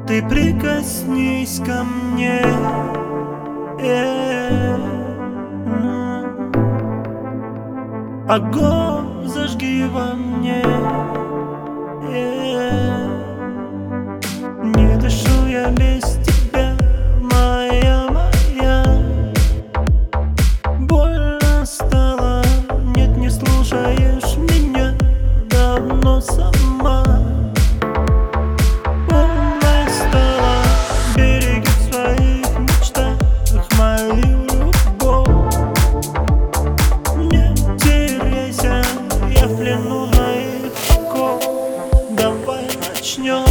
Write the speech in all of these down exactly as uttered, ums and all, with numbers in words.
Ты прикоснись ко мне, э, м. Огонь зажги во мне, э. Не дышу я без тебя, моя, моя. Больно стало, нет, не слушаешь меня давно сама. Умной стала, береги в своих мечтах мою любовь. Не теряйся, я в плену моих оков. Давай начнем,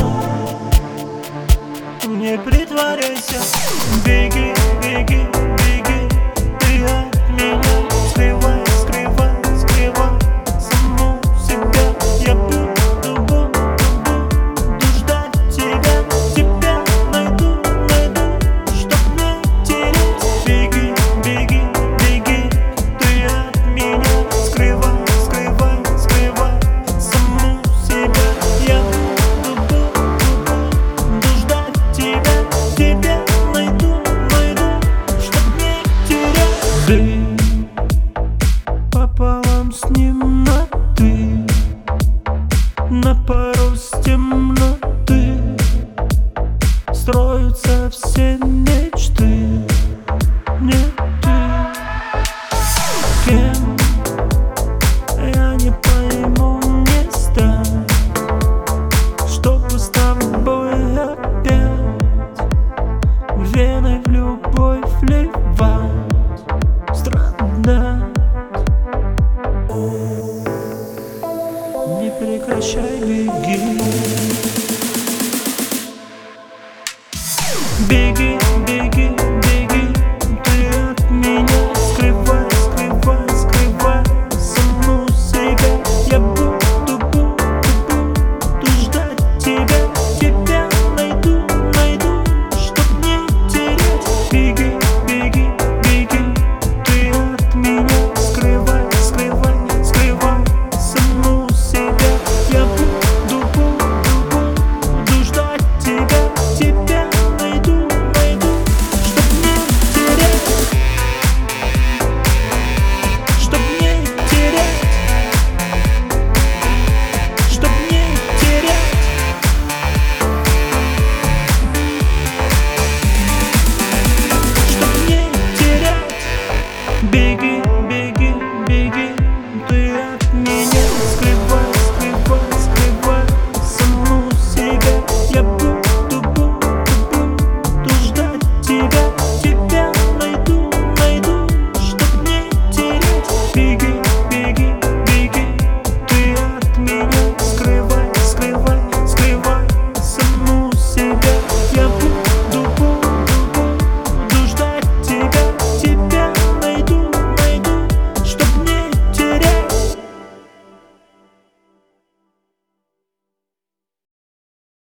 не притворяйся. Беги, беги, беги, ты от меня. Скрывай, скрывай, скрывай саму себя. Я буду, буду, буду ждать тебя. Тебя найду, найду, чтоб не терять. Беги, беги, беги, ты от меня. Скрывай, скрывай, скрывай саму себя. Я буду, буду, буду ждать тебя. Тебя найду, найду, чтоб не терять. Ты пополам с ним на ты, на пару с темноты строятся все мечты. Не ты, кем я не пойму, не стану, чтобы с тобой опять веной в любовь вливать, страдать. Не прекращай, беги, беги.